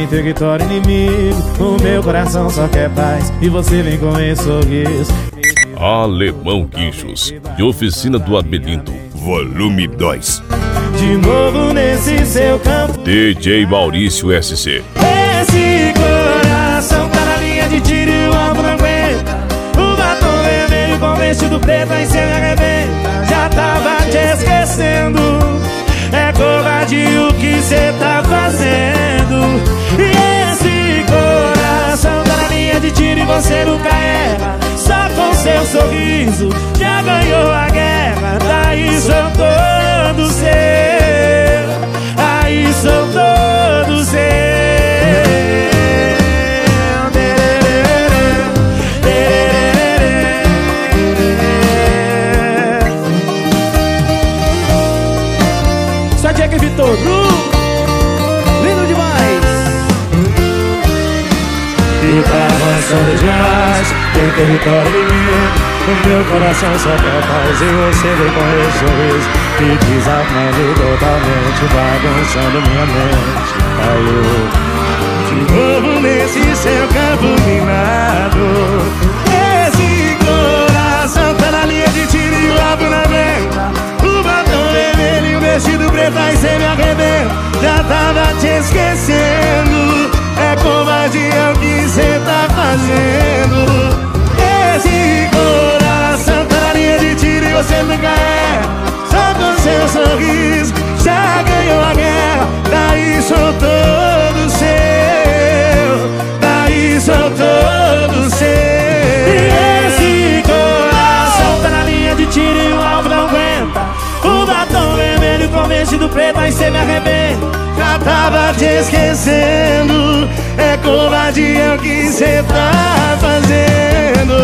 em território inimigo. O meu coração só quer paz e você vem com esse sorriso. Alemão Guinchos e Oficina do Armelindo, volume 2. De novo nesse seu campo, DJ Maurício SC. Esse coração tá na linha de tiro e o alvo não aguenta. O batom vermelho com vestido preto aí cê me arrebenta. Já tava te esquecendo, é covardia o que cê tá fazendo. E esse coração tá na linha de tiro e você nunca erra. Só com seu sorriso já ganhou a guerra. Daí sou todo seu, aí sou todo seu. Só Jack Vitor, lindo demais. E tá avançando demais, tem território inimigo. O meu coração só quer paz e você vem com esse sorriso que desarmando totalmente, bagunçando minha mente. Caiu de novo nesse seu campo minado. Esse coração tá na linha de tiro e o alvo na venta. O batom vermelho e o vestido preto aí cê me arrebenta. Já tava te esquecendo, é covardia o que cê tá fazendo. Esse coração tá na linha de tiro e você nunca erra. Só com seu sorriso já ganhou a guerra. Daí sou todo seu, daí sou todo seu. E esse coração tá na linha de tiro e o alvo não aguenta. O batom vermelho com vestido preto aí cê me arrebenta. Já tava te esquecendo, é covardia o que cê tá fazendo.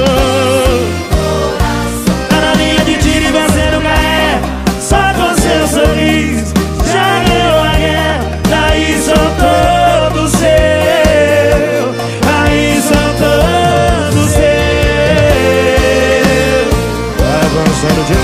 Tá na linha de tiro e você nunca erra. Só com seu sorriso já ganhou a guerra. Daí sou todo seu, aí sou todo seu. Tá avançando demais.